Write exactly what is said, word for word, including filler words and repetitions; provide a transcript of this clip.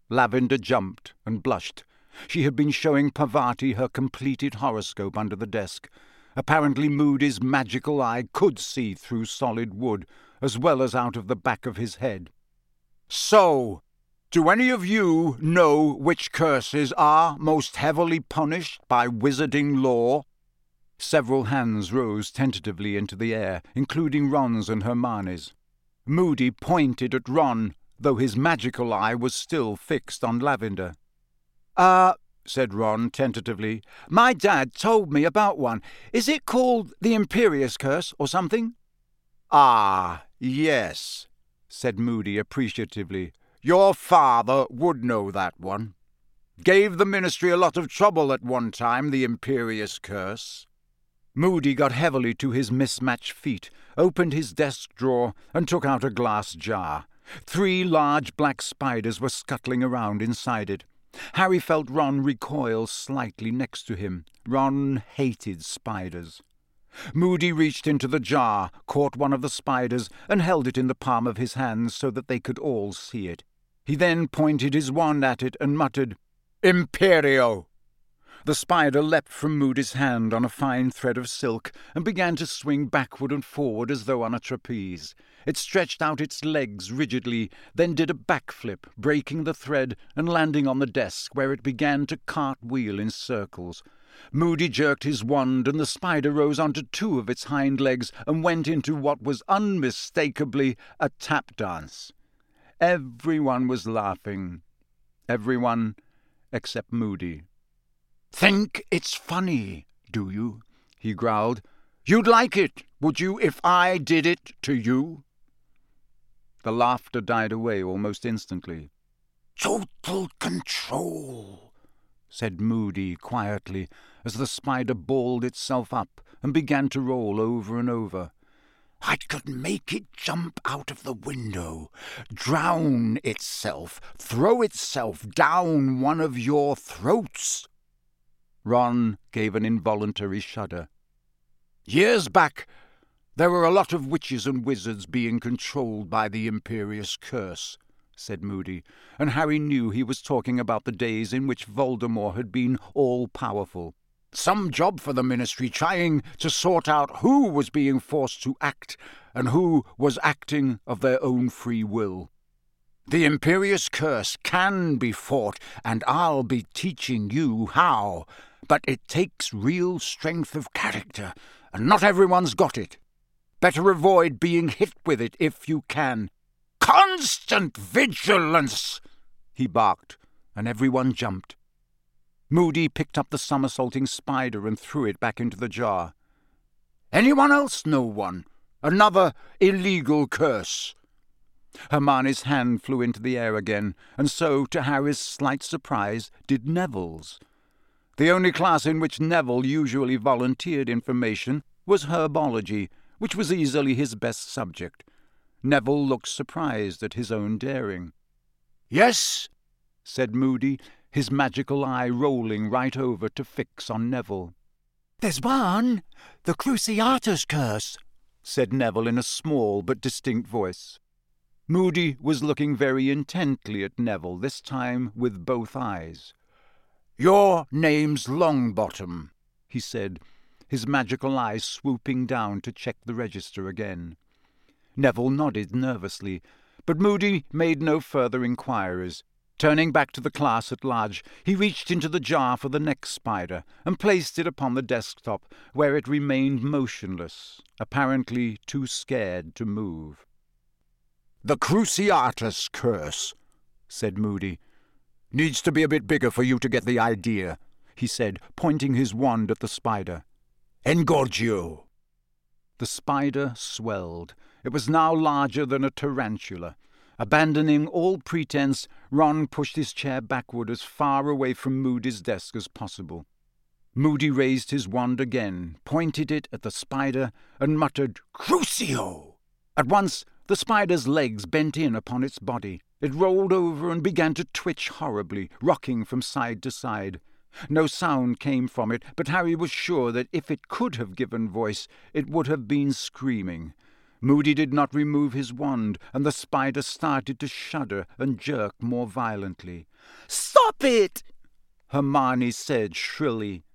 Lavender jumped and blushed. She had been showing Parvati her completed horoscope under the desk. Apparently Moody's magical eye could see through solid wood, as well as out of the back of his head. "So, do any of you know which curses are most heavily punished by wizarding law?" Several hands rose tentatively into the air, including Ron's and Hermione's. Moody pointed at Ron, though his magical eye was still fixed on Lavender. "Ah," uh, said Ron tentatively, "my dad told me about one. Is it called the Imperious Curse or something?" "Ah, yes," said Moody appreciatively. "Your father would know that one. Gave the Ministry a lot of trouble at one time, the Imperious Curse." Moody got heavily to his mismatched feet, opened his desk drawer, and took out a glass jar. Three large black spiders were scuttling around inside it. Harry felt Ron recoil slightly next to him. Ron hated spiders. Moody reached into the jar, caught one of the spiders, and held it in the palm of his hand so that they could all see it. He then pointed his wand at it and muttered, "Imperio!" The spider leapt from Moody's hand on a fine thread of silk and began to swing backward and forward as though on a trapeze. It stretched out its legs rigidly, then did a backflip, breaking the thread and landing on the desk, where it began to cartwheel in circles. Moody jerked his wand, and the spider rose onto two of its hind legs and went into what was unmistakably a tap dance. Everyone was laughing. Everyone except Moody. "Think it's funny, do you?" he growled. "You'd like it, would you, if I did it to you?" The laughter died away almost instantly. "Total control," said Moody quietly, as the spider balled itself up and began to roll over and over. "I could make it jump out of the window, drown itself, throw itself down one of your throats." Ron gave an involuntary shudder. "Years back, there were a lot of witches and wizards being controlled by the Imperious Curse," said Moody, and Harry knew he was talking about the days in which Voldemort had been all-powerful. Some job for the Ministry, trying to sort out who was being forced to act and who was acting of their own free will. The Imperious Curse can be fought, and I'll be teaching you how. But it takes real strength of character, and not everyone's got it. Better avoid being hit with it if you can. Constant vigilance!" he barked, and everyone jumped. Moody picked up the somersaulting spider and threw it back into the jar. "Anyone else know one? Another illegal curse?" Hermione's hand flew into the air again, and so, to Harry's slight surprise, did Neville's. The only class in which Neville usually volunteered information was herbology, which was easily his best subject. Neville looked surprised at his own daring. "Yes," said Moody, his magical eye rolling right over to fix on Neville. "There's one, the Cruciatus Curse," said Neville in a small but distinct voice. Moody was looking very intently at Neville, this time with both eyes. "Your name's Longbottom," he said, his magical eye swooping down to check the register again. Neville nodded nervously, but Moody made no further inquiries. Turning back to the class at large, he reached into the jar for the next spider and placed it upon the desktop, where it remained motionless, apparently too scared to move. "The Cruciatus Curse," said Moody. "Needs to be a bit bigger for you to get the idea," he said, pointing his wand at the spider. "Engorgio." The spider swelled. It was now larger than a tarantula. Abandoning all pretense, Ron pushed his chair backward as far away from Moody's desk as possible. Moody raised his wand again, pointed it at the spider, and muttered, "Crucio!" At once the spider's legs bent in upon its body. It rolled over and began to twitch horribly, rocking from side to side. No sound came from it, but Harry was sure that if it could have given voice, it would have been screaming. Moody did not remove his wand, and the spider started to shudder and jerk more violently. "Stop it!" Hermione said shrilly.